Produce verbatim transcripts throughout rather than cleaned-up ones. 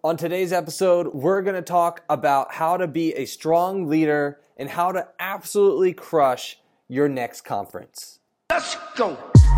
On today's episode, we're going to talk about how to be a strong leader and how to absolutely crush your next conference. Let's go.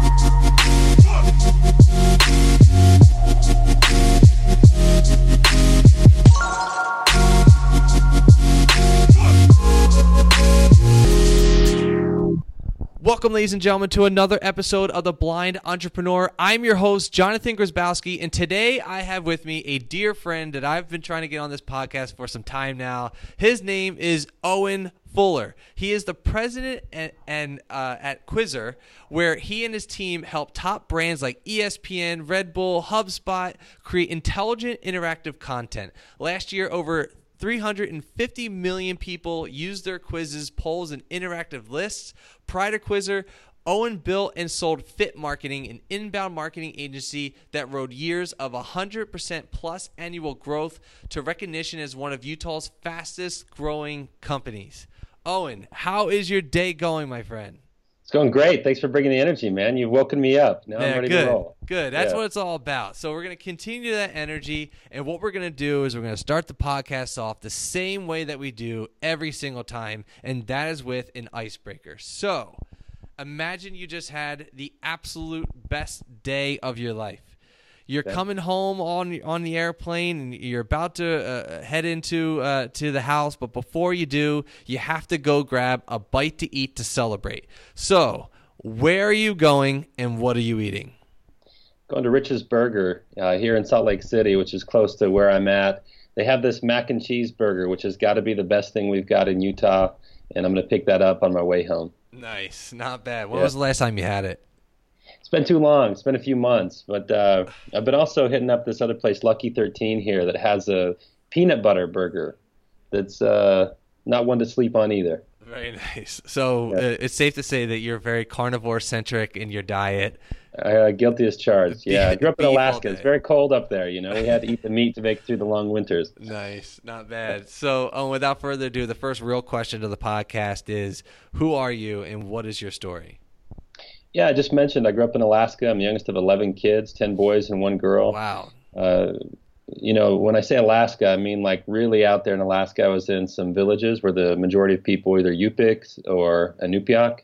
Welcome, ladies and gentlemen, to another episode of The Blind Entrepreneur. I'm your host, Jonathan Grzybowski, and today I have with me a dear friend that I've been trying to get on this podcast for some time now. His name is Owen Fuller. He is the president and, and uh, at Quizizz, where he and his team help top brands like E S P N, Red Bull, HubSpot create intelligent, interactive content. Last year, over three hundred fifty million people used their quizzes, polls, and interactive lists. Prior to Quizizz, Owen built and sold Fit Marketing, an inbound marketing agency that rode years of one hundred percent plus annual growth to recognition as one of Utah's fastest growing companies. Owen, how is your day going, my friend? It's going great. Thanks for bringing the energy, man. You've woken me up. Now yeah, I'm ready good, to roll. Good. That's yeah. what it's all about. So we're going to continue that energy, and what we're going to do is we're going to start the podcast off the same way that we do every single time, and that is with an icebreaker. So imagine you just had the absolute best day of your life. You're okay. coming home on on the airplane, and you're about to uh, head into uh, to the house. But before you do, you have to go grab a bite to eat to celebrate. So, where are you going, and what are you eating? Going to Rich's Burger uh, here in Salt Lake City, which is close to where I'm at. They have this mac and cheese burger, which has got to be the best thing we've got in Utah, and I'm going to pick that up on my way home. Nice, not bad. When yeah. was the last time you had it? It's been too long. It's been a few months, but uh, I've been also hitting up this other place, Lucky thirteen here, that has a peanut butter burger that's uh, not one to sleep on either. Very nice. So yeah. uh, it's safe to say that you're very carnivore-centric in your diet. Uh, guilty as charged. Yeah, I grew up in Alaska. It's very cold up there. You know, we had to eat the meat to make it through the long winters. Nice, not bad. So, um, without further ado, the first real question to the podcast is: who are you, and what is your story? Yeah, I just mentioned I grew up in Alaska. I'm the youngest of eleven kids, ten boys and one girl. Wow. Uh, you know, when I say Alaska, I mean like really out there in Alaska. I was in some villages where the majority of people were either Yupik or Inupiaq,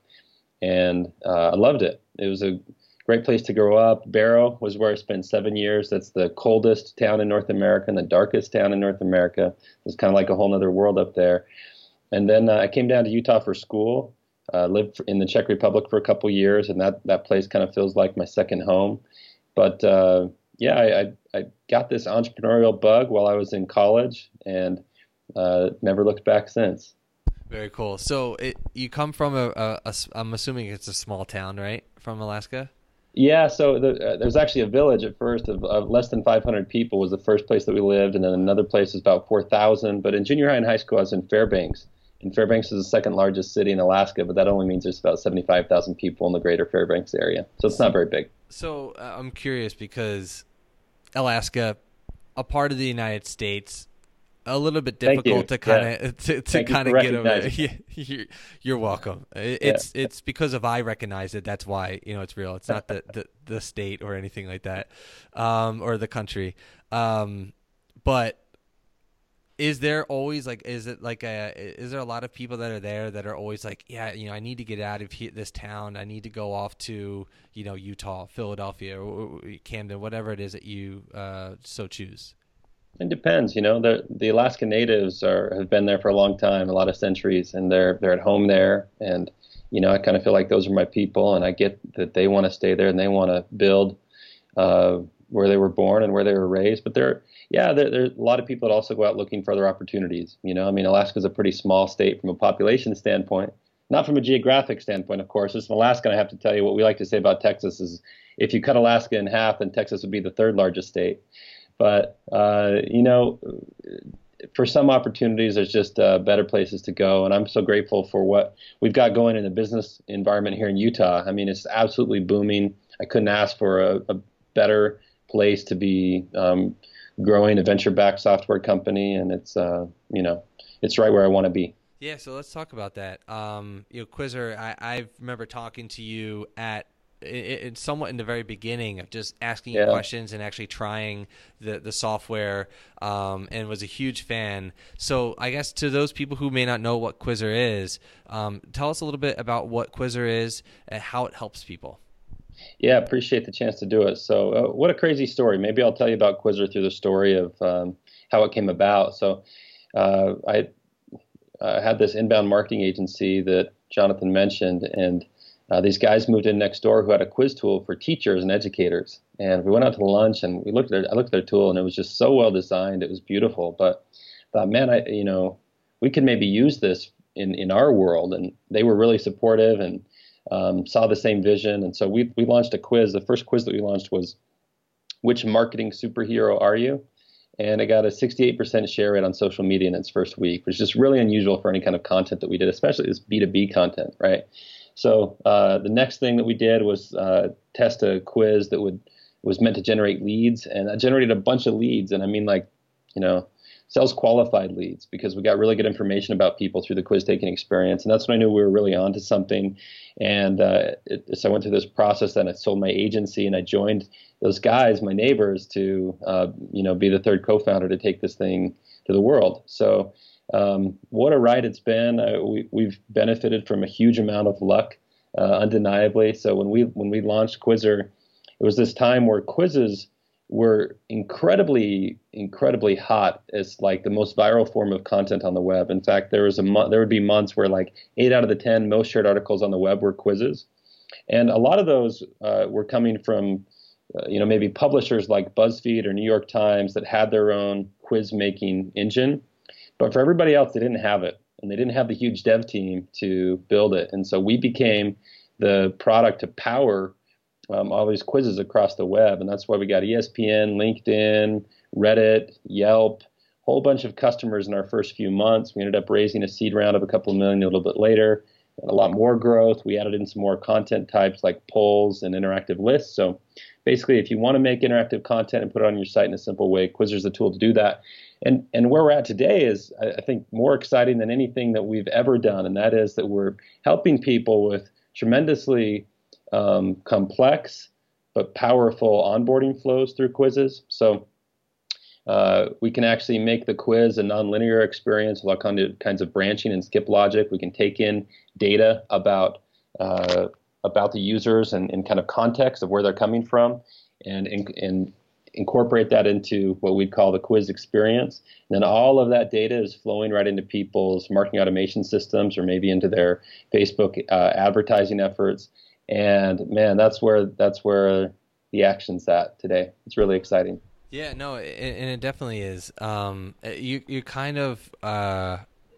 and uh, I loved it. It was a great place to grow up. Barrow was where I spent seven years. That's the coldest town in North America and the darkest town in North America. It was kind of like a whole other world up there. And then uh, I came down to Utah for school. Uh, lived in the Czech Republic for a couple years, and that, that place kind of feels like my second home. But uh, yeah, I, I, I got this entrepreneurial bug while I was in college, and uh, never looked back since. Very cool. So it, you come from a, a, a, I'm assuming it's a small town, right, from Alaska? Yeah, so the, uh, there's actually a village at first of, of less than five hundred people was the first place that we lived, and then another place is about four thousand. But in junior high and high school, I was in Fairbanks. And Fairbanks is the second largest city in Alaska, but that only means there's about seventy-five thousand people in the greater Fairbanks area. So it's not very big. So uh, I'm curious because Alaska, a part of the United States, a little bit difficult to kind of yeah. to, to kind of get over. Yeah, you're, you're welcome. It's yeah. it's because of I recognize it. That's why, you know, it's real. It's not the, the, the state or anything like that, um, or the country. Um, but is there always like, is it like a, is there a lot of people that are there that are always like, yeah, you know, I need to get out of here, this town. I need to go off to, you know, Utah, Philadelphia, or Camden, whatever it is that you uh, so choose? It depends. You know, the the Alaska Natives are have been there for a long time, a lot of centuries, and they're they're at home there. And you know, I kind of feel like those are my people, and I get that they want to stay there and they want to build uh, where they were born and where they were raised. But there, yeah, there, there's a lot of people that also go out looking for other opportunities. You know, I mean, Alaska's a pretty small state from a population standpoint, not from a geographic standpoint, of course. As an Alaskan, I have to tell you what we like to say about Texas is if you cut Alaska in half, then Texas would be the third largest state. But, uh, you know, for some opportunities, there's just uh, better places to go. And I'm so grateful for what we've got going in the business environment here in Utah. I mean, it's absolutely booming. I couldn't ask for a, a better place to be um, growing a venture-backed software company. And it's, uh, you know, it's right where I want to be. Yeah, so let's talk about that. Um, you know, Quizizz, I, I remember talking to you at it, it's somewhat in the very beginning of just asking Yeah. you questions and actually trying the the software, um, and was a huge fan. So I guess to those people who may not know what Quizzer is, um, tell us a little bit about what Quizzer is and how it helps people. Yeah, appreciate the chance to do it. So, uh, what a crazy story. Maybe I'll tell you about Quizzer through the story of um, how it came about. So, uh, I uh, had this inbound marketing agency that Jonathan mentioned, and uh, these guys moved in next door who had a quiz tool for teachers and educators. And we went out to lunch, and we looked at their, I looked at their tool, and it was just so well designed. It was beautiful. But I thought, man, I you know, we could maybe use this in in our world. And they were really supportive and Um, saw the same vision. And so we we launched a quiz. The first quiz that we launched was, which marketing superhero are you? And it got a sixty-eight percent share rate on social media in its first week, which is just really unusual for any kind of content that we did, especially this B two B content, right? So uh, the next thing that we did was uh, test a quiz that would was meant to generate leads, and that generated a bunch of leads. And I mean, like, you know, sales qualified leads, because we got really good information about people through the quiz taking experience. And that's when I knew we were really onto something. And uh, it, so I went through this process, and I sold my agency, and I joined those guys, my neighbors, to uh, you know be the third co-founder to take this thing to the world. So um, what a ride it's been. Uh, we, we've benefited from a huge amount of luck, uh, undeniably. So when we when we launched Quizzer, it was this time where quizzes were incredibly, incredibly hot as like the most viral form of content on the web. In fact, there was a mo- there would be months where like eight out of the ten most shared articles on the web were quizzes, and a lot of those uh, were coming from, uh, you know, maybe publishers like BuzzFeed or New York Times that had their own quiz making engine, but for everybody else, they didn't have it, and they didn't have the huge dev team to build it, and so we became the product to power Um, all these quizzes across the web. And that's why we got E S P N, LinkedIn, Reddit, Yelp, whole bunch of customers in our first few months. We ended up raising a seed round of a couple of million a little bit later, and a lot more growth. We added in some more content types like polls and interactive lists. So basically, if you want to make interactive content and put it on your site in a simple way, Quizzer's the tool to do that. And and where we're at today is, I think, more exciting than anything that we've ever done. And that is that we're helping people with tremendously Um, complex but powerful onboarding flows through quizzes. So uh, we can actually make the quiz a nonlinear experience with all kind of, kinds of branching and skip logic. We can take in data about uh, about the users and, and kind of context of where they're coming from, and, and, and incorporate that into what we'd call the quiz experience. And then all of that data is flowing right into people's marketing automation systems, or maybe into their Facebook uh, advertising efforts. And man, that's where that's where the action's at today. It's really exciting. Yeah, no, and it definitely is. Um, you you kind of uh,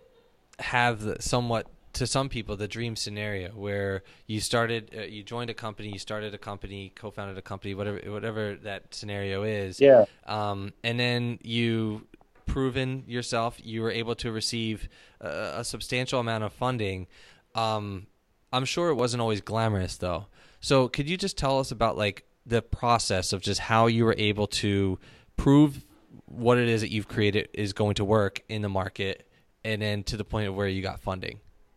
have the, somewhat, to some people, the dream scenario where you started, uh, you joined a company, you started a company, co-founded a company, whatever whatever that scenario is. Yeah. Um, and then you proven yourself, you were able to receive a, a substantial amount of funding. Um, I'm sure it wasn't always glamorous, though. So could you just tell us about like the process of just how you were able to prove what it is that you've created is going to work in the market, and then to the point of where you got funding?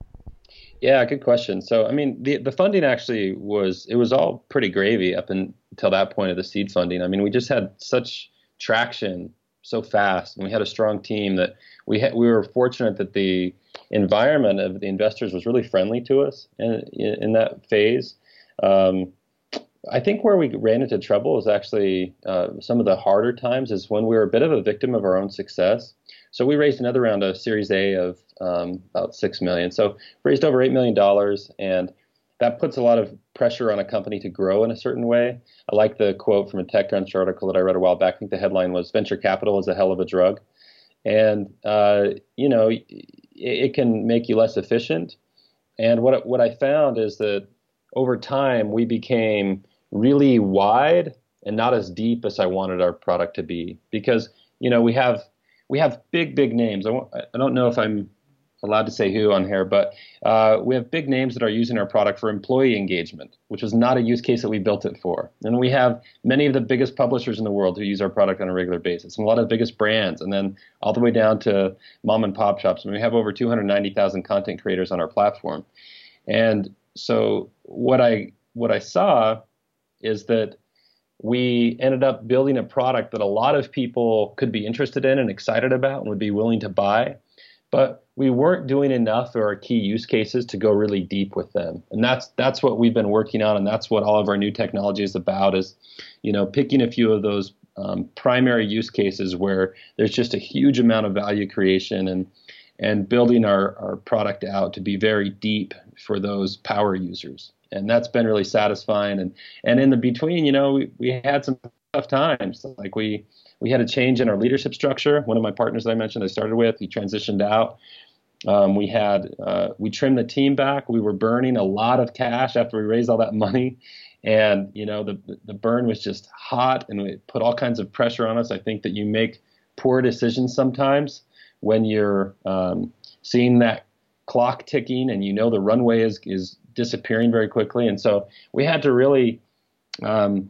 Yeah, good question. So, I mean, the the funding actually was, it was all pretty gravy up until that point of the seed funding. I mean, we just had such traction so fast, and we had a strong team that we had, we were fortunate that the environment of the investors was really friendly to us in, in, in that phase. Um, I think where we ran into trouble is actually uh, some of the harder times is when we were a bit of a victim of our own success. So we raised another round of Series A of um, about six million dollars. So raised over eight million dollars, and that puts a lot of pressure on a company to grow in a certain way. I like the quote from a TechCrunch article that I read a while back. I think the headline was, "Venture capital is a hell of a drug." And, uh, you know, it, it can make you less efficient. And what what I found is that over time, we became really wide and not as deep as I wanted our product to be, because, you know, we have we have big, big names. I, won't, I don't know if I'm allowed to say who on here, but uh, we have big names that are using our product for employee engagement, which was not a use case that we built it for. And we have many of the biggest publishers in the world who use our product on a regular basis, and a lot of the biggest brands, and then all the way down to mom and pop shops. And we have over two hundred ninety thousand content creators on our platform. And so what I what I saw is that we ended up building a product that a lot of people could be interested in and excited about and would be willing to buy, but we weren't doing enough for our key use cases to go really deep with them. And that's that's what we've been working on, and that's what all of our new technology is about, is, you know, picking a few of those um, primary use cases where there's just a huge amount of value creation, and and building our, our product out to be very deep for those power users. And that's been really satisfying. And and in the between, you know, we, we had some tough times. Like we we had a change in our leadership structure. One of my partners that I mentioned I started with, he transitioned out. Um, we had uh, we trimmed the team back. We were burning a lot of cash after we raised all that money. And, you know, the the burn was just hot, and it put all kinds of pressure on us. I think that you make poor decisions sometimes when you're um, seeing that clock ticking and you know the runway is is disappearing very quickly. And so we had to really um,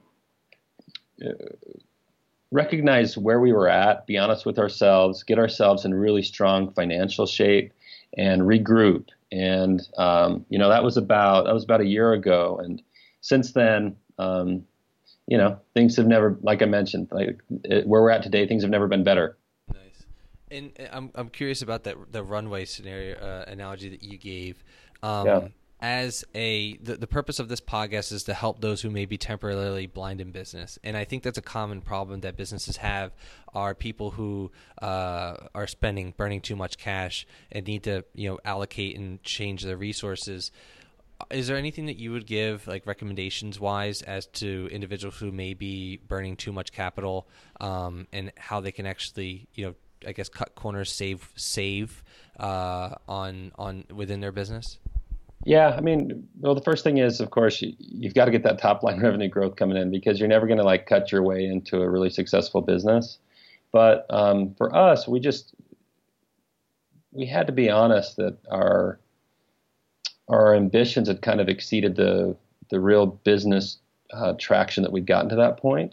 recognize where we were at, be honest with ourselves, get ourselves in really strong financial shape, and regroup. And um, you know, that was about that was about a year ago. And since then, um, you know, things have never, like I mentioned, like it, where we're at today, things have never been better. Nice. And I'm I'm curious about that the runway scenario uh, analogy that you gave. Um, yeah. As a the, the purpose of this podcast is to help those who may be temporarily blind in business, and I think that's a common problem that businesses have, are people who uh, are spending burning too much cash and need to, you know, allocate and change their resources. Is there anything that you would give, like recommendations wise, as to individuals who may be burning too much capital, um, and how they can actually, you know, I guess cut corners, save save uh, on on within their business? Yeah, I mean, well, the first thing is, of course, you, you've got to get that top line revenue growth coming in, because you're never going to like cut your way into a really successful business. But um, for us, we just we had to be honest that our our ambitions had kind of exceeded the the real business uh, traction that we'd gotten to that point.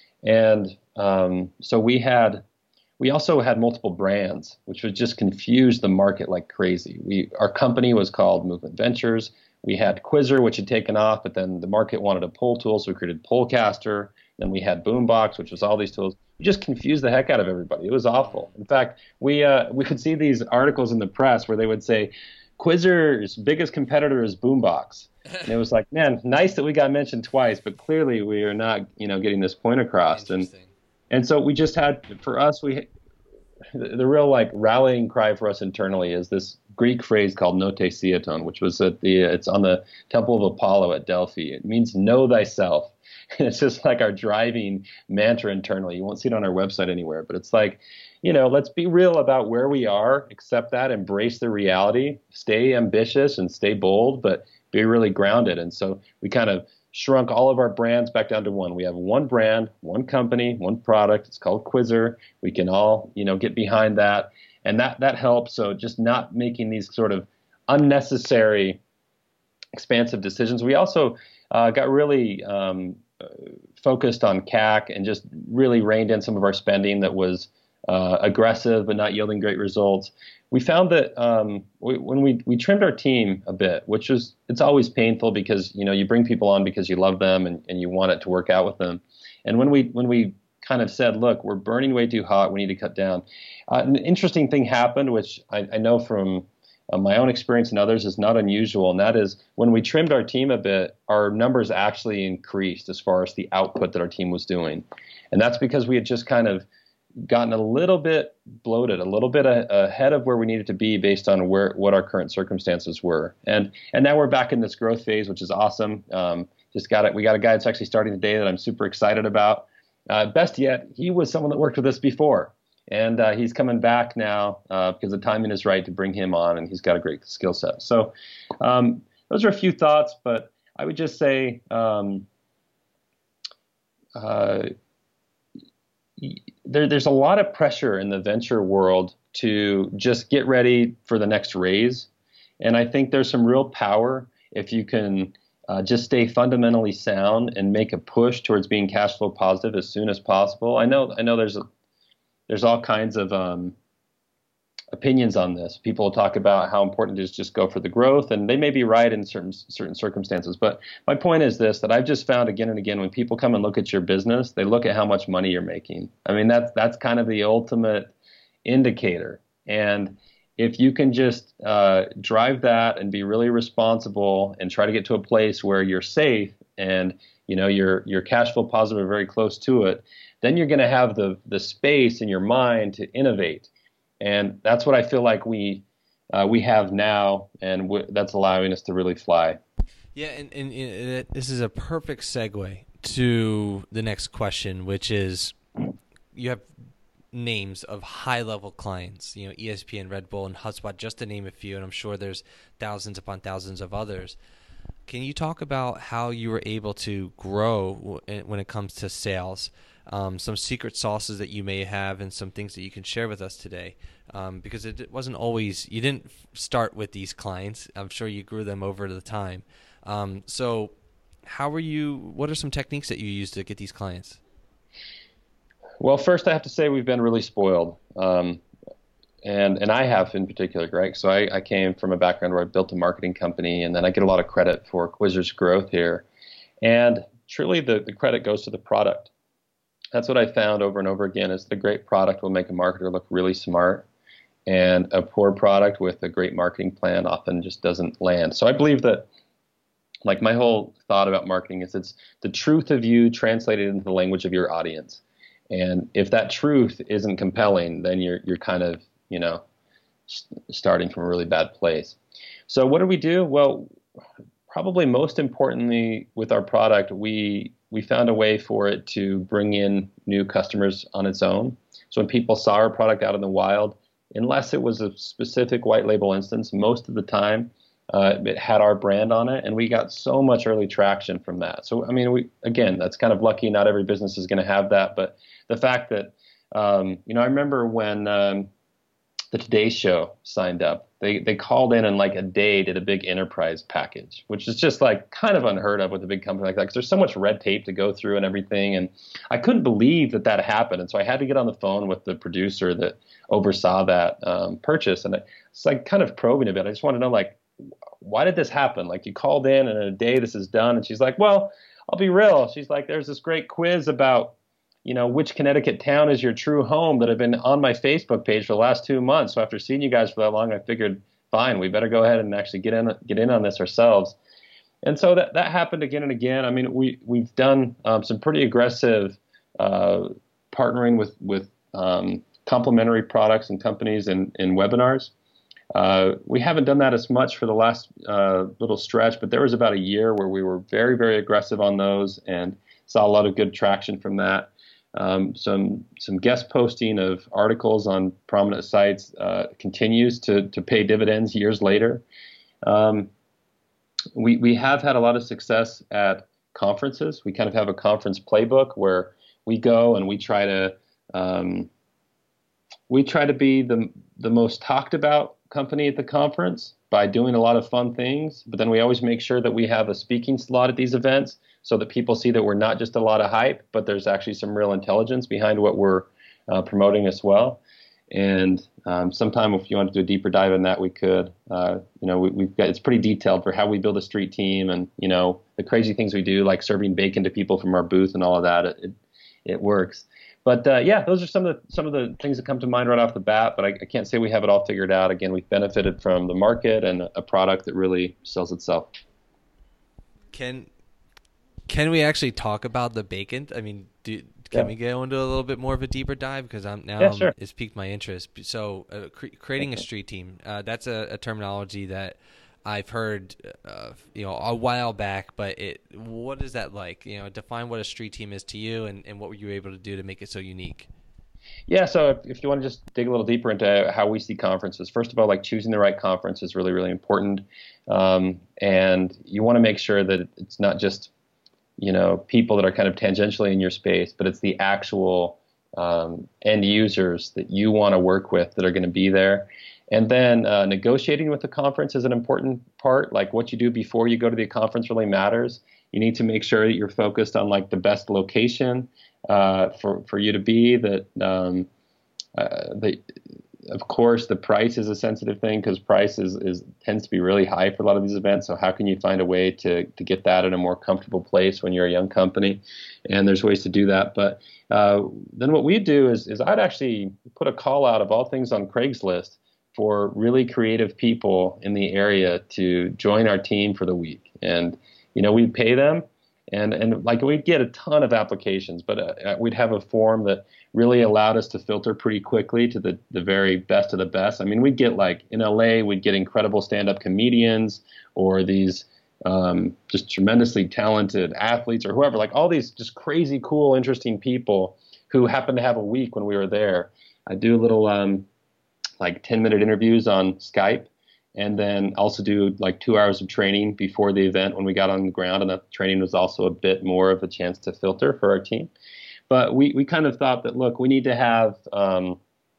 And um, so we had. We also had multiple brands, which would just confuse the market like crazy. We, our company was called Movement Ventures. We had Quizzer, which had taken off, but then the market wanted a poll tool, so we created Pollcaster. Then we had Boombox, which was all these tools. We just confused the heck out of everybody. It was awful. In fact, we uh, we could see these articles in the press where they would say, Quizzer's biggest competitor is Boombox. And it was like, man, nice that we got mentioned twice, but clearly we are not, you know, getting this point across. And And so we just had, for us, we the, the real like rallying cry for us internally is this Greek phrase called note theaton, which was at the it's on the Temple of Apollo at Delphi. It means know thyself. And it's just like our driving mantra internally. You won't see it on our website anywhere, but it's like, you know, let's be real about where we are, accept that, embrace the reality, stay ambitious and stay bold, but be really grounded. And so we kind of shrunk all of our brands back down to one. We have one brand, one company, one product. It's called Quizzer. We can all, you know, get behind that. And that, that helps. So just not making these sort of unnecessary, expansive decisions. We also uh, got really um, focused on C A C and just really reined in some of our spending that was uh, aggressive but not yielding great results. We found that um, we, when we, we trimmed our team a bit, which was, it's always painful because, you know, you bring people on because you love them and, and you want it to work out with them. And when we, when we kind of said, look, we're burning way too hot, we need to cut down. Uh, an interesting thing happened, which I, I know from uh, my own experience and others is not unusual. And that is when we trimmed our team a bit, our numbers actually increased as far as the output that our team was doing. And that's because we had just kind of gotten a little bit bloated, a little bit a, ahead of where we needed to be based on where what our current circumstances were. And and now we're back in this growth phase, which is awesome. Um, just got it. We got a guy that's actually starting today that I'm super excited about. Uh, best yet, he was someone that worked with us before, and uh, he's coming back now uh, because the timing is right to bring him on, and he's got a great skill set. So um, those are a few thoughts, but I would just say. Um, uh, There, there's a lot of pressure in the venture world to just get ready for the next raise. And I think there's some real power if you can uh, just stay fundamentally sound and make a push towards being cash flow positive as soon as possible. I know I know there's a, there's all kinds of um, opinions on this. People will talk about how important it is to just go for the growth, and they may be right in certain certain circumstances. But my point is this, that I've just found again and again, when people come and look at your business, they look at how much money you're making. I mean, that's that's kind of the ultimate indicator. And if you can just uh, drive that and be really responsible and try to get to a place where you're safe and you know you're you're cash flow positive or very close to it, then you're going to have the the space in your mind to innovate. And that's what I feel like we uh, we have now, and w- that's allowing us to really fly. Yeah, and, and, and this is a perfect segue to the next question, which is you have names of high-level clients, you know, E S P N, Red Bull, and HubSpot, just to name a few, and I'm sure there's thousands upon thousands of others. Can you talk about how you were able to grow when it comes to sales? Um, some secret sauces that you may have and some things that you can share with us today, um, because it wasn't always, you didn't start with these clients. I'm sure you grew them over the time. Um, so how were you, what are some techniques that you use to get these clients? Well, first I have to say we've been really spoiled. Um, and, and I have in particular, Greg. So I, I came from a background where I built a marketing company, and then I get a lot of credit for Quizizz growth here. And truly the, the credit goes to the product. That's what I found over and over again, is the great product will make a marketer look really smart, and a poor product with a great marketing plan often just doesn't land. So I believe that, like, my whole thought about marketing is it's the truth of you translated into the language of your audience. And if that truth isn't compelling, then you're you're kind of, you know, st- starting from a really bad place. So what do we do? Well, probably most importantly with our product, we we found a way for it to bring in new customers on its own. So when people saw our product out in the wild, unless it was a specific white label instance, most of the time uh, it had our brand on it, and we got so much early traction from that. So, I mean, we again, that's kind of lucky. Not every business is going to have that, but the fact that, um, you know, I remember when um, the Today Show signed up, they they called in and like a day did a big enterprise package, which is just like kind of unheard of with a big company like that, because there's so much red tape to go through and everything. And I couldn't believe that that happened. And so I had to get on the phone with the producer that oversaw that um, purchase. And it's like kind of probing a bit. I just want to know, like, why did this happen? Like, you called in and in a day this is done. And she's like, well, I'll be real. She's like, there's this great quiz about, you know, which Connecticut town is your true home that have been on my Facebook page for the last two months. So after seeing you guys for that long, I figured, fine, we better go ahead and actually get in get in on this ourselves. And so that, that happened again and again. I mean, we, we've done um, some pretty aggressive uh, partnering with, with um, complementary products and companies in, in webinars. Uh, we haven't done that as much for the last uh, little stretch, but there was about a year where we were very, very aggressive on those and saw a lot of good traction from that. Um, some some guest posting of articles on prominent sites uh, continues to to pay dividends years later. Um, we we have had a lot of success at conferences. We kind of have a conference playbook where we go and we try to um, we try to be the the most talked about company at the conference by doing a lot of fun things. But then we always make sure that we have a speaking slot at these events, so that people see that we're not just a lot of hype, but there's actually some real intelligence behind what we're uh, promoting as well. And um, sometime if you want to do a deeper dive in that, we could. Uh, you know, we, we've got, it's pretty detailed for how we build a street team, and you know the crazy things we do, like serving bacon to people from our booth and all of that. It it, it works. But uh, yeah, those are some of the some of the things that come to mind right off the bat. But I, I can't say we have it all figured out. Again, we've benefited from the market and a product that really sells itself. Can Can we actually talk about the bacon? I mean, do, can yeah. we go into a little bit more of a deeper dive? Because I'm now yeah, sure. it's piqued my interest. So, uh, cre- creating a street team, uh, that's a, a terminology that I've heard, uh, you know, a while back. But it, what is that like? You know, define what a street team is to you, and, and what were you able to do to make it so unique? Yeah, so if, if you want to just dig a little deeper into how we see conferences, first of all, like choosing the right conference is really, really important. Um, and you want to make sure that it's not just, you know, people that are kind of tangentially in your space, but it's the actual um, end users that you want to work with that are going to be there. And then uh, negotiating with the conference is an important part. Like what you do before you go to the conference really matters. You need to make sure that you're focused on like the best location uh, for for you to be. That um, uh, that of course, the price is a sensitive thing because price is, is tends to be really high for a lot of these events. So how can you find a way to to get that in a more comfortable place when you're a young company? And there's ways to do that. But uh, then what we do is is I'd actually put a call out of all things on Craigslist for really creative people in the area to join our team for the week. And you know, we'd pay them. And and like we'd get a ton of applications, but uh, we'd have a form that really allowed us to filter pretty quickly to the, the very best of the best. I mean, we'd get like in L A, we'd get incredible stand-up comedians or these um, just tremendously talented athletes or whoever, like all these just crazy, cool, interesting people who happened to have a week when we were there. I do a little um, like ten-minute interviews on Skype. And then also do like two hours of training before the event when we got on the ground. And that training was also a bit more of a chance to filter for our team. But we, we kind of thought that, look, we need to have um,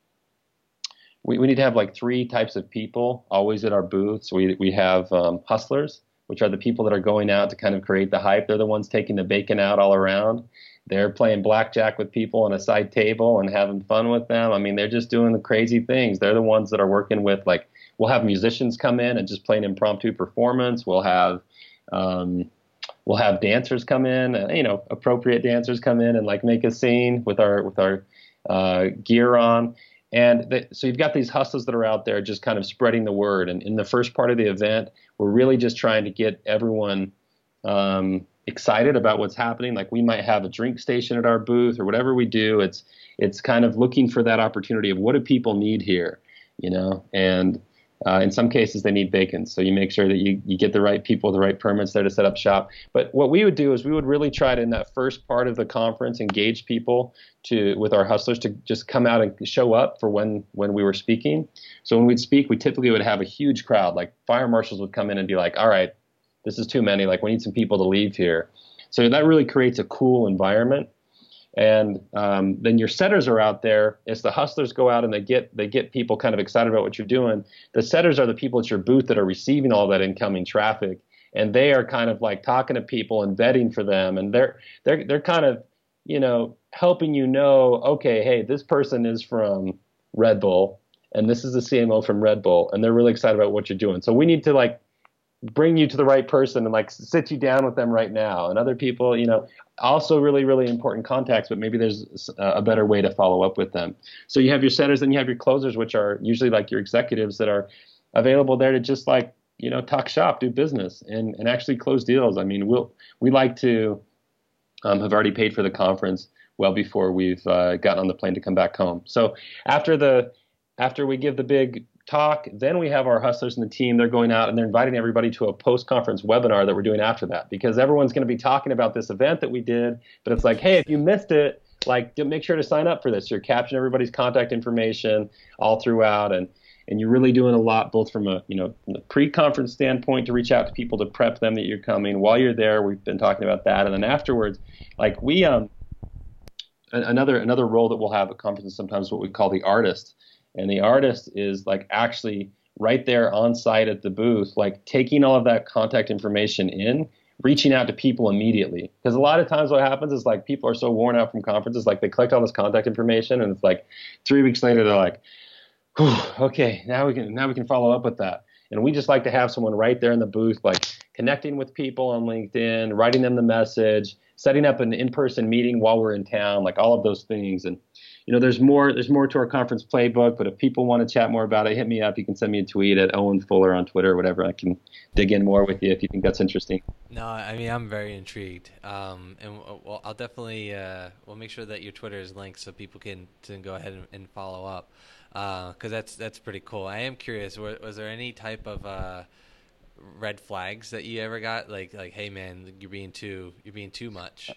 we, we need to have like three types of people always at our booths. We, we have um, hustlers, which are the people that are going out to kind of create the hype. They're the ones taking the bacon out all around. They're playing blackjack with people on a side table and having fun with them. I mean, they're just doing the crazy things. They're the ones that are working with, like, we'll have musicians come in and just play an impromptu performance. We'll have um, we'll have dancers come in, uh, you know, appropriate dancers come in and like make a scene with our with our uh, gear on. And they, so you've got these hustlers that are out there just kind of spreading the word. And in the first part of the event, we're really just trying to get everyone um, excited about what's happening. Like we might have a drink station at our booth or whatever we do. It's it's kind of looking for that opportunity of what do people need here, you know, and Uh, in some cases, they need bacon, so you make sure that you, you get the right people, the right permits there to set up shop. But what we would do is we would really try to, in that first part of the conference, engage people to with our hustlers to just come out and show up for when, when we were speaking. So when we'd speak, we typically would have a huge crowd. Like fire marshals would come in and be like, all right, this is too many. Like we need some people to leave here. So that really creates a cool environment. And um, then your setters are out there. As the hustlers go out and they get they get people kind of excited about what you're doing, the setters are the people at your booth that are receiving all that incoming traffic, and they are kind of like talking to people and vetting for them, and they're they're they're kind of you know helping you know, okay, hey, this person is from Red Bull, and this is the C M O from Red Bull, and they're really excited about what you're doing. So we need to like bring you to the right person and like sit you down with them right now. And other people, you know, also really, really important contacts, but maybe there's a better way to follow up with them. So you have your setters, then you have your closers, which are usually like your executives that are available there to just like, you know, talk shop, do business and, and actually close deals. I mean, we'll, we like to um, have already paid for the conference well before we've uh, gotten on the plane to come back home. So after the, after we give the big talk, then we have our hustlers and the team. They're going out and they're inviting everybody to a post-conference webinar that we're doing after that, because everyone's going to be talking about this event that we did. But it's like, hey, if you missed it, like make sure to sign up for this. You're capturing everybody's contact information all throughout, and and you're really doing a lot, both from a you know from the pre-conference standpoint to reach out to people to prep them that you're coming. While you're there, we've been talking about that, and then afterwards, like we um another another role that we'll have at conferences sometimes is what we call the artist. And the artist is like actually right there on site at the booth, like taking all of that contact information in, reaching out to people immediately. Because a lot of times what happens is like people are so worn out from conferences, like they collect all this contact information and it's like three weeks later they're like, okay, now we can now we can follow up with that. And we just like to have someone right there in the booth, like connecting with people on LinkedIn, writing them the message, setting up an in-person meeting while we're in town, like all of those things. And you know, there's more there's more to our conference playbook, but if people want to chat more about it, hit me up. You can send me a tweet at Owen Fuller on Twitter or whatever. I can dig in more with you if you think that's interesting. No, I mean, I'm very intrigued. Um, and well, I'll definitely, uh, we'll make sure that your Twitter is linked so people can, can go ahead and, and follow up. Uh, cause that's, that's pretty cool. I am curious, was, was there any type of, uh, red flags that you ever got? Like, like, hey man, you're being too, you're being too much.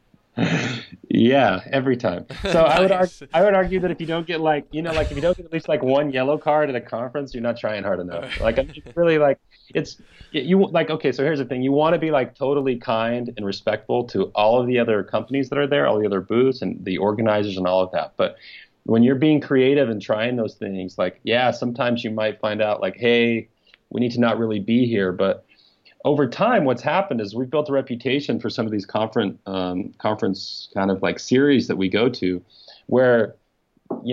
Yeah, every time. So nice. I would argue, I would argue that if you don't get like, you know, like if you don't get at least like one yellow card at a conference, you're not trying hard enough. Like I'm just really like, it's you like, okay, so here's the thing. You want to be like totally kind and respectful to all of the other companies that are there, all the other booths and the organizers and all of that. But when you're being creative and trying those things, like, yeah, sometimes you might find out like, hey, we need to not really be here. But over time, what's happened is we've built a reputation for some of these conference um, conference kind of like series that we go to, where, you know,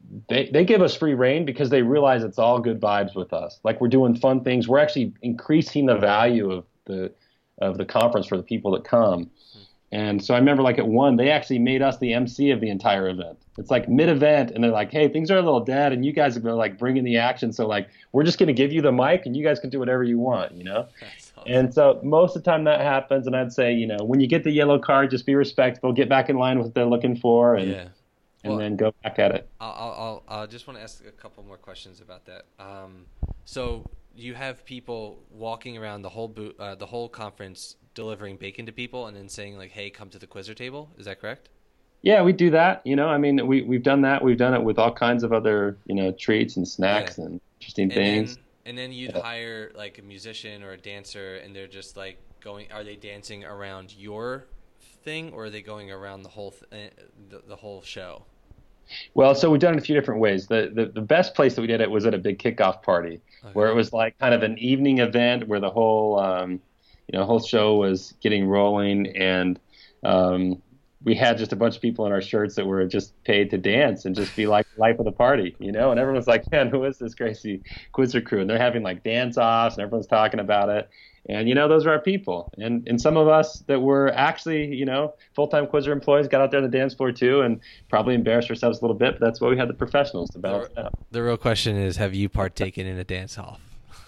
they they give us free reign because they realize it's all good vibes with us. Like we're doing fun things. We're actually increasing the value of the of the conference for the people that come. And so I remember like at one, they actually made us the M C of the entire event. It's like mid-event, and they're like, hey, things are a little dead, and you guys have been like bringing the action. So like, we're just going to give you the mic, and you guys can do whatever you want, you know? That's awesome. And so most of the time that happens, and I'd say, you know, when you get the yellow card, just be respectful, get back in line with what they're looking for, and yeah. and well, then go back at it. I'll, I'll, I just want to ask a couple more questions about that. Um, so you have people walking around the whole boot, uh, the whole conference, delivering bacon to people and then saying like, hey, come to the Quizzer table. Is that correct? Yeah, we do that. You know, I mean, we, we've done that. We've done it with all kinds of other, you know, treats and snacks yeah. and interesting and things. Then, and then you'd yeah. hire like a musician or a dancer, and they're just like going, are they dancing around your thing, or are they going around the whole, th- the, the whole show? Well, so we've done it a few different ways. The, the the best place that we did it was at a big kickoff party, okay. where it was like kind of an evening event where the whole, um, you know, whole show was getting rolling, and um, we had just a bunch of people in our shirts that were just paid to dance and just be like the life of the party, you know. And everyone's like, man, who is this crazy Quizzer crew? And they're having like dance offs, and everyone's talking about it. And, you know, those are our people. And and some of us that were actually, you know, full-time Quizzer employees got out there on the dance floor too, and probably embarrassed ourselves a little bit, but that's why we had the professionals to balance the, it out. The real question is, have you partaken in a dance off?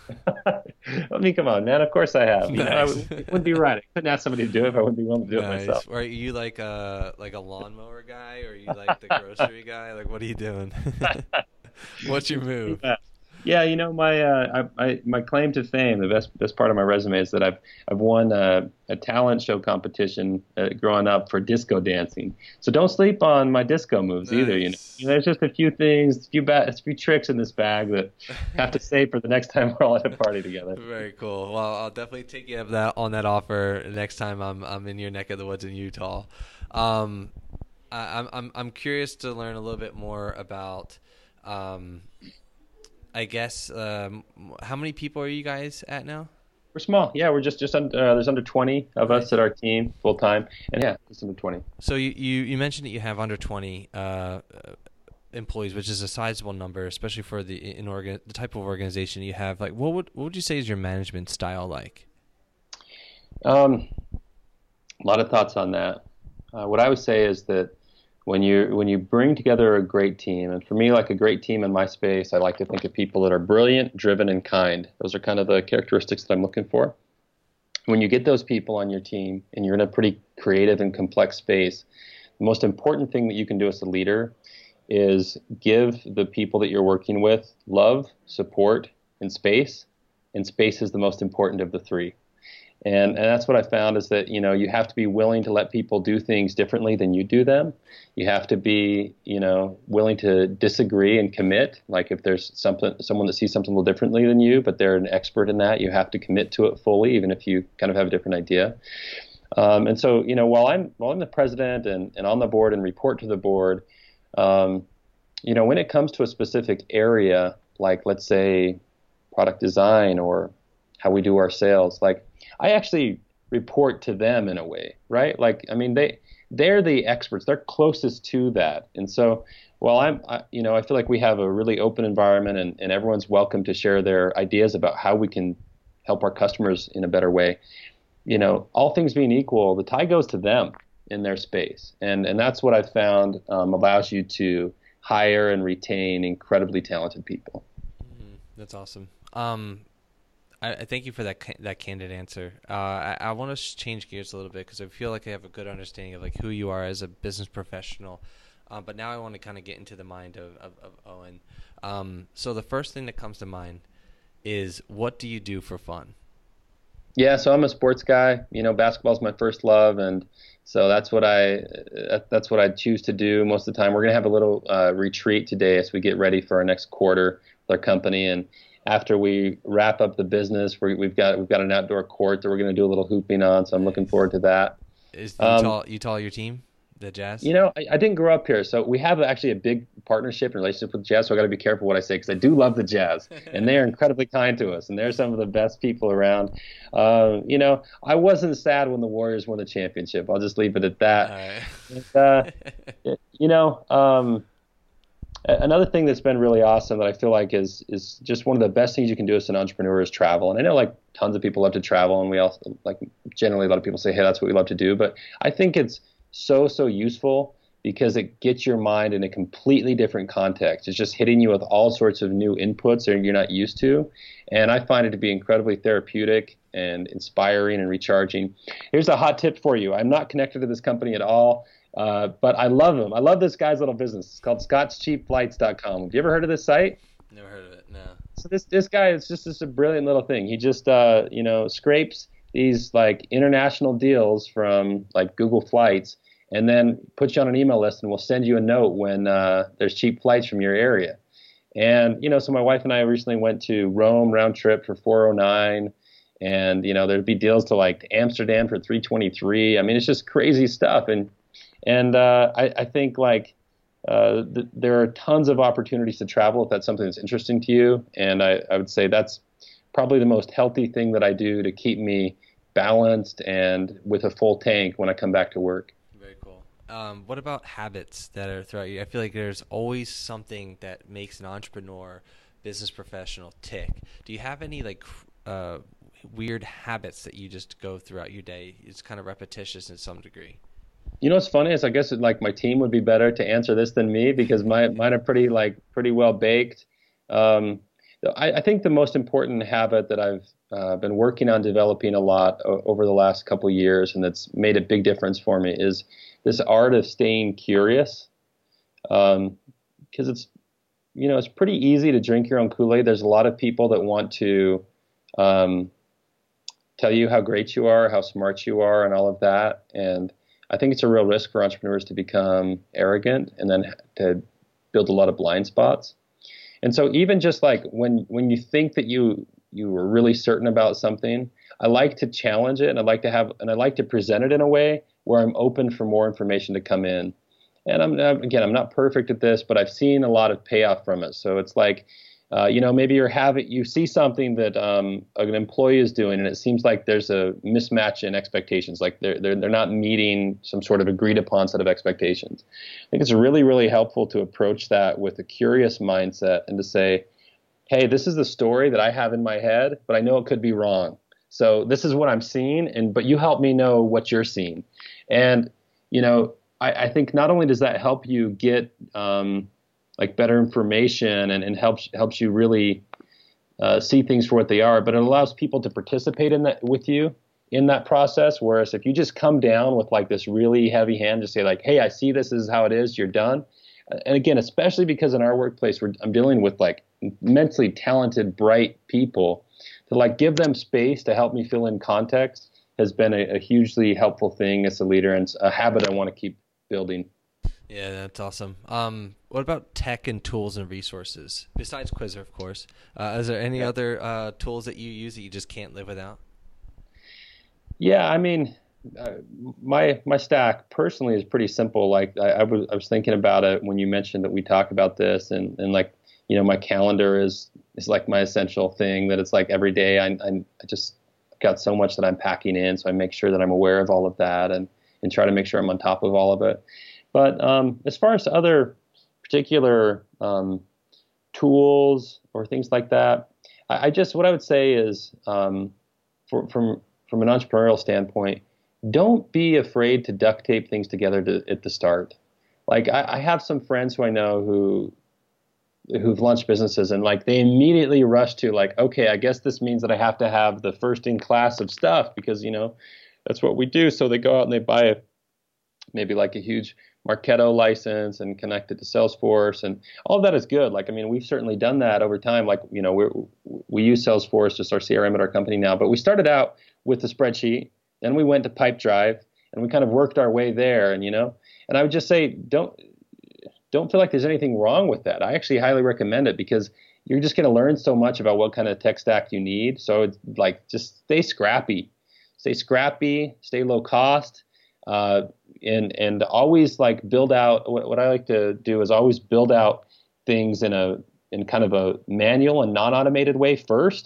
I mean, come on, man. Of course I have. You nice. know, I would, it wouldn't be right. I couldn't ask somebody to do it if I wouldn't be willing to do nice. it myself. Are you like a like a lawnmower guy, or are you like the grocery guy? Like, what are you doing? What's your move? Yeah. Yeah, you know, my uh, I, I, my claim to fame, the best best part of my resume is that I've I've won uh, a talent show competition uh, growing up for disco dancing. So don't sleep on my disco moves nice. either. You know, there's just a few things, a few ba- a few tricks in this bag that I have to save for the next time we're all at a party together. Very cool. Well, I'll definitely take you up that on that offer next time I'm I'm in your neck of the woods in Utah. Um, I, I'm I'm I'm curious to learn a little bit more about. Um, I guess, um, how many people are you guys at now? We're small. Yeah, we're just, just under, uh, there's under twenty of us at our team full time. And yeah, just under twenty. So you, you, you mentioned that you have under twenty uh, employees, which is a sizable number, especially for the in organ, the type of organization you have. Like, what would, what would you say is your management style like? Um, a lot of thoughts on that. Uh, what I would say is that When you when you bring together a great team, and for me, like a great team in my space, I like to think of people that are brilliant, driven, and kind. Those are kind of the characteristics that I'm looking for. When you get those people on your team, and you're in a pretty creative and complex space, the most important thing that you can do as a leader is give the people that you're working with love, support, and space. And space is the most important of the three. And, and that's what I found is that, you know, you have to be willing to let people do things differently than you do them. You have to be, you know, willing to disagree and commit. Like if there's something, someone that sees something a little differently than you, but they're an expert in that, you have to commit to it fully, even if you kind of have a different idea. Um, and so, you know, while I'm, while I'm the president and, and on the board and report to the board, um, you know, when it comes to a specific area, like let's say product design or how we do our sales, like, I actually report to them in a way, right? Like, I mean, they, they're the experts. They're closest to that. And so while I'm, I, you know, I feel like we have a really open environment and, and everyone's welcome to share their ideas about how we can help our customers in a better way. You know, all things being equal, the tie goes to them in their space. And, and that's what I've found um, allows you to hire and retain incredibly talented people. Mm-hmm. That's awesome. Um, I, I thank you for that that candid answer. Uh, I, I want to change gears a little bit because I feel like I have a good understanding of like who you are as a business professional. Uh, but now I want to kind of get into the mind of, of, of Owen. Um, so the first thing that comes to mind is, what do you do for fun? Yeah, so I'm a sports guy. You know, basketball's my first love, and so that's what I that's what I choose to do most of the time. We're gonna have a little uh, retreat today as we get ready for our next quarter with our company, and after we wrap up the business, we, we've got we've got an outdoor court that we're going to do a little hooping on, so I'm looking forward to that. Is Utah, um, Utah your team, the Jazz? You know, I, I didn't grow up here, so we have actually a big partnership and relationship with the Jazz, so I got to be careful what I say because I do love the Jazz, and they are incredibly kind to us, and they're some of the best people around. Uh, you know, I wasn't sad when the Warriors won the championship. I'll just leave it at that. Right. And, uh, you know, um, Another thing that's been really awesome that I feel like is is just one of the best things you can do as an entrepreneur is travel. And I know like tons of people love to travel, and we also like generally a lot of people say, hey, that's what we love to do. But I think it's so so useful because it gets your mind in a completely different context. It's just hitting you with all sorts of new inputs that you're not used to, and I find it to be incredibly therapeutic and inspiring and recharging. Here's a hot tip for you. I'm not connected to this company at all. Uh, but I love him. I love this guy's little business. It's called Scott's Cheap Flights dot com. Have you ever heard of this site? Never heard of it. No. So this this guy is just, just a brilliant little thing. He just uh, you know scrapes these like international deals from like Google Flights, and then puts you on an email list, and will send you a note when uh, there's cheap flights from your area. And you know, so my wife and I recently went to Rome round trip for four oh nine, and you know there'd be deals to like Amsterdam for three twenty-three. I mean, it's just crazy stuff. And And uh, I, I think like uh, th- there are tons of opportunities to travel if that's something that's interesting to you. And I, I would say that's probably the most healthy thing that I do to keep me balanced and with a full tank when I come back to work. Very cool. Um, what about habits that are throughout you? I feel like there's always something that makes an entrepreneur, business professional tick. Do you have any like uh, weird habits that you just go throughout your day? It's kind of repetitious in some degree. You know what's funny is I guess it, like my team would be better to answer this than me because my mine are pretty like pretty well baked. Um, I, I think the most important habit that I've uh, been working on developing a lot o- over the last couple of years, and that's made a big difference for me, is this art of staying curious. Um, because it's you know it's pretty easy to drink your own Kool-Aid. There's a lot of people that want to um, tell you how great you are, how smart you are, and all of that, and I think it's a real risk for entrepreneurs to become arrogant and then to build a lot of blind spots. And so even just like when when you think that you you were really certain about something, I like to challenge it, and I like to have and I like to present it in a way where I'm open for more information to come in. And I'm again, I'm not perfect at this, but I've seen a lot of payoff from it. So it's like, uh, you know, maybe you're having you see something that um, an employee is doing, and it seems like there's a mismatch in expectations, like they're they're they're not meeting some sort of agreed upon set of expectations. I think it's really really helpful to approach that with a curious mindset and to say, hey, this is the story that I have in my head, but I know it could be wrong. So this is what I'm seeing, and but you help me know what you're seeing. And you know, I, I think not only does that help you get um, like better information and, and helps helps you really uh, see things for what they are, but it allows people to participate in that with you in that process. Whereas if you just come down with like this really heavy hand, just say like, hey, I see this, this is how it is, you're done. And again, especially because in our workplace, we're, I'm dealing with like immensely talented, bright people, to like give them space to help me fill in context has been a, a hugely helpful thing as a leader, and a habit I want to keep building. Yeah, that's awesome. Um, what about tech and tools and resources? Besides Quizzer, of course. Uh, is there any yeah. other uh, tools that you use that you just can't live without? Yeah, I mean, uh, my my stack personally is pretty simple. Like I, I, was, I was thinking about it when you mentioned that we talk about this, and, and like, you know, my calendar is is like my essential thing, that it's like every day I, I, I just got so much that I'm packing in, so I make sure that I'm aware of all of that and, and try to make sure I'm on top of all of it. But um, as far as other particular um, tools or things like that, I, I just what I would say is, um, for, from from an entrepreneurial standpoint, don't be afraid to duct tape things together to, at the start. Like I, I have some friends who I know who who've launched businesses, and like they immediately rush to like, okay, I guess this means that I have to have the first in class of stuff because, you know, that's what we do. So they go out and they buy a, maybe like a huge Marketo license and connect it to Salesforce, and all of that is good. Like, I mean, we've certainly done that over time. Like, you know, we we use Salesforce, just our C R M at our company now, but we started out with the spreadsheet, then we went to Pipedrive, and we kind of worked our way there. And, you know, and I would just say, don't, don't feel like there's anything wrong with that. I actually highly recommend it because you're just going to learn so much about what kind of tech stack you need. So it's like, just stay scrappy, stay scrappy, stay low cost. Uh, and and always like build out. What, what I like to do is always build out things in a in kind of a manual and non-automated way first,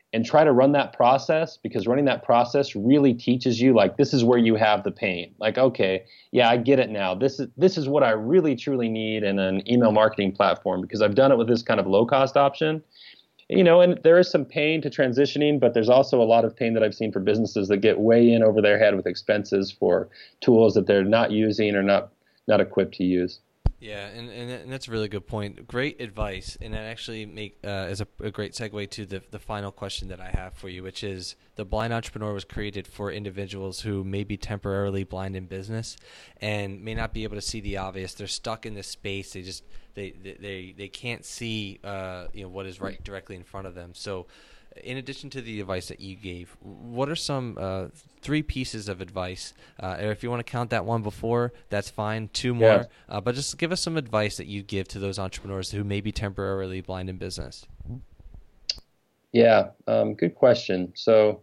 and try to run that process, because running that process really teaches you, like, this is where you have the pain. Like, okay, yeah, I get it now. This is this is what I really truly need in an email marketing platform, because I've done it with this kind of low cost option. You know, and there is some pain to transitioning, but there's also a lot of pain that I've seen for businesses that get way in over their head with expenses for tools that they're not using or not not equipped to use. Yeah, and, and and that's a really good point. Great advice, and that actually make uh, is a, a great segue to the the final question that I have for you, which is the Blind Entrepreneur was created for individuals who may be temporarily blind in business and may not be able to see the obvious. They're stuck in this space. They just they they they can't see uh, you know what is right directly in front of them. So, in addition to the advice that you gave, what are some uh, three pieces of advice? Uh, or if you want to count that one before, that's fine. Two more. Yeah. Uh, but just give us some advice that you give to those entrepreneurs who may be temporarily blind in business. Yeah, um, good question. So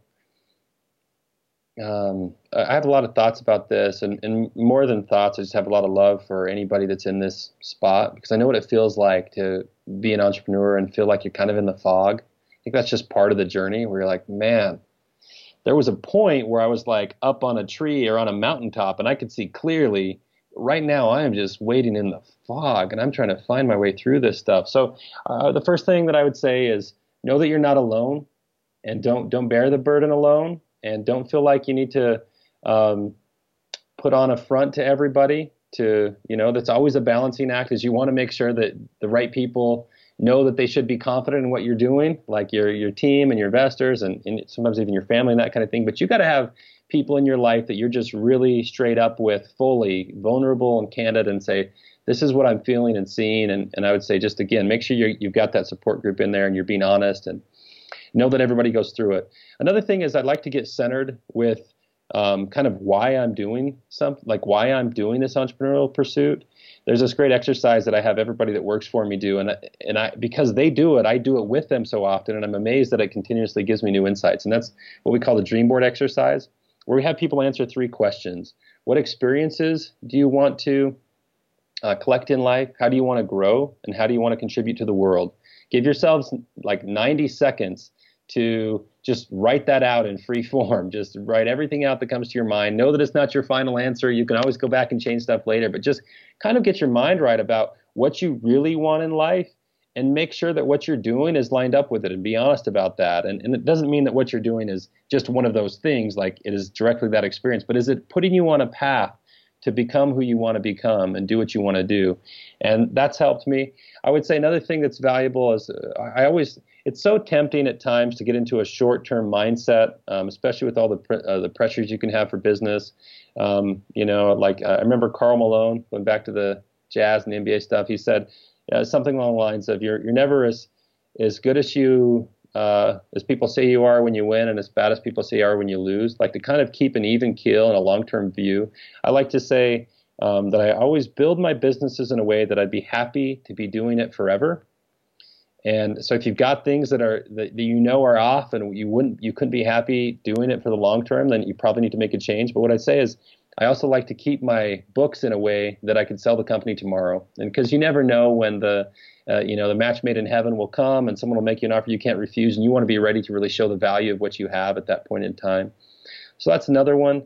um, I have a lot of thoughts about this, and, and more than thoughts, I just have a lot of love for anybody that's in this spot, because I know what it feels like to be an entrepreneur and feel like you're kind of in the fog. I think that's just part of the journey where you're like, man, there was a point where I was like up on a tree or on a mountaintop and I could see clearly. Right now, I am just waiting in the fog and I'm trying to find my way through this stuff. So uh, the first thing that I would say is know that you're not alone, and don't don't bear the burden alone, and don't feel like you need to um, put on a front to everybody. To, you know, that's always a balancing act, is you want to make sure that the right people know that they should be confident in what you're doing, like your your team and your investors and, and sometimes even your family and that kind of thing. But you got to have people in your life that you're just really straight up with, fully vulnerable and candid, and say, this is what I'm feeling and seeing. And, and I would say, just again, make sure you're, you've got that support group in there and you're being honest, and know that everybody goes through it. Another thing is I'd like to get centered with um, kind of why I'm doing something, like why I'm doing this entrepreneurial pursuit. There's this great exercise that I have everybody that works for me do, and I, and I because they do it, I do it with them so often, and I'm amazed that it continuously gives me new insights. And that's what we call the dream board exercise, where we have people answer three questions. What experiences do you want to uh, collect in life? How do you want to grow? And how do you want to contribute to the world? Give yourselves like ninety seconds to just write that out in free form. Just write everything out that comes to your mind. Know that it's not your final answer. You can always go back and change stuff later, but just kind of get your mind right about what you really want in life, and make sure that what you're doing is lined up with it, and be honest about that. And, and it doesn't mean that what you're doing is just one of those things, like it is directly that experience, but is it putting you on a path to become who you want to become and do what you want to do? And that's helped me. I would say another thing that's valuable is uh, I always, it's so tempting at times to get into a short-term mindset, um, especially with all the pr- uh, the pressures you can have for business. Um, you know, like uh, I remember Karl Malone, going back to the Jazz and the N B A stuff, he said uh, something along the lines of, you're you're never as as good as you uh, as people say you are when you win, and as bad as people say you are when you lose. Like, to kind of keep an even keel and a long-term view. I like to say um, that I always build my businesses in a way that I'd be happy to be doing it forever. And so if you've got things that are that you know are off, and you wouldn't you couldn't be happy doing it for the long term, then you probably need to make a change. But what I'd say is, I also like to keep my books in a way that I could sell the company tomorrow. And because you never know when the uh, you know the match made in heaven will come, and someone will make you an offer you can't refuse, and you want to be ready to really show the value of what you have at that point in time. So that's another one.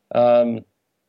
Um,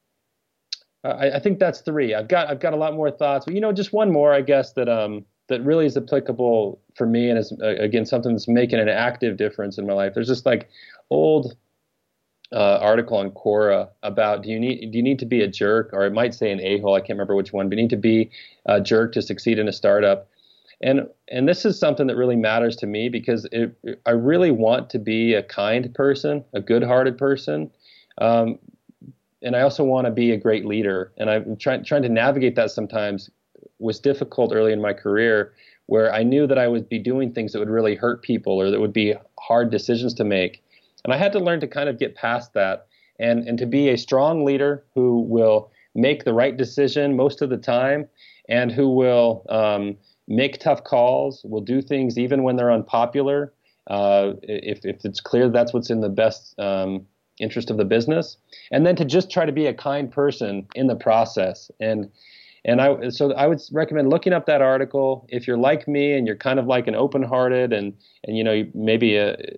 I, I think that's three. I've got I've got a lot more thoughts, but you know, just one more, I guess, that um. that really is applicable for me, and is, uh, again, something that's making an active difference in my life. There's this like old uh, article on Quora about, do you need do you need to be a jerk, or it might say an a-hole, I can't remember which one, but you need to be a jerk to succeed in a startup. And and this is something that really matters to me, because it, I really want to be a kind person, a good-hearted person, um, and I also want to be a great leader. And I'm trying trying to navigate that sometimes was difficult early in my career, where I knew that I would be doing things that would really hurt people, or that would be hard decisions to make. And I had to learn to kind of get past that, and, and to be a strong leader who will make the right decision most of the time, and who will um, make tough calls, will do things even when they're unpopular, uh, if, if it's clear that's what's in the best um, interest of the business. And then to just try to be a kind person in the process. And And I, so I would recommend looking up that article. If you're like me and you're kind of like an open-hearted and, and you know, maybe a,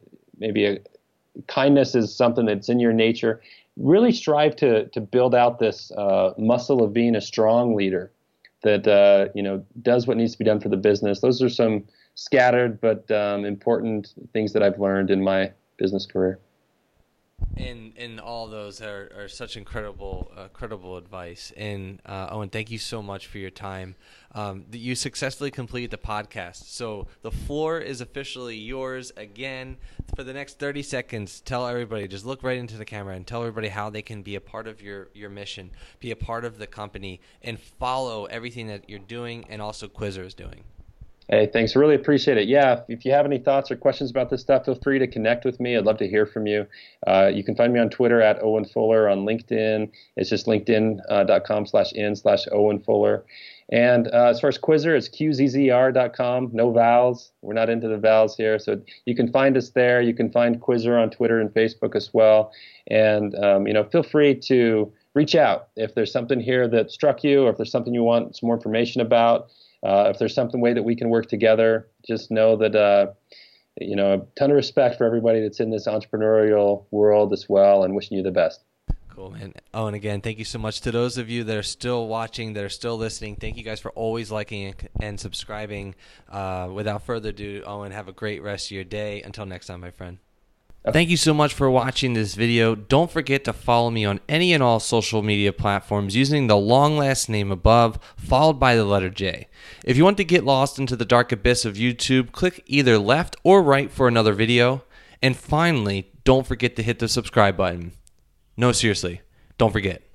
maybe a kindness is something that's in your nature, really strive to to build out this uh, muscle of being a strong leader that uh, you know does what needs to be done for the business. Those are some scattered but um, important things that I've learned in my business career. And and all those are, are such incredible uh, incredible advice. And uh, Owen, thank you so much for your time. Um, you successfully completed the podcast, so the floor is officially yours again. For the next thirty seconds, tell everybody, just look right into the camera and tell everybody how they can be a part of your, your mission, be a part of the company, and follow everything that you're doing and also Quizzer is doing. Hey, thanks. Really appreciate it. Yeah, if, if you have any thoughts or questions about this stuff, feel free to connect with me. I'd love to hear from you. Uh, you can find me on Twitter at Owen Fuller, on LinkedIn. It's just linkedin.com slash in slash Owen Fuller. And uh, as far as Quizzer, it's Q Z Z R dot com. No vowels. We're not into the vowels here. So you can find us there. You can find Quizzer on Twitter and Facebook as well. And, um, you know, feel free to reach out if there's something here that struck you, or if there's something you want some more information about. Uh, if there's something way that we can work together, just know that, uh, you know, a ton of respect for everybody that's in this entrepreneurial world as well, and wishing you the best. Cool, man. Oh, and again, thank you so much to those of you that are still watching, that are still listening. Thank you guys for always liking and subscribing. Uh, without further ado, Owen, have a great rest of your day. Until next time, my friend. Thank you so much for watching this video. Don't forget to follow me on any and all social media platforms using the long last name above, followed by the letter J. If you want to get lost into the dark abyss of YouTube, click either left or right for another video. And finally, don't forget to hit the subscribe button. No, seriously, don't forget.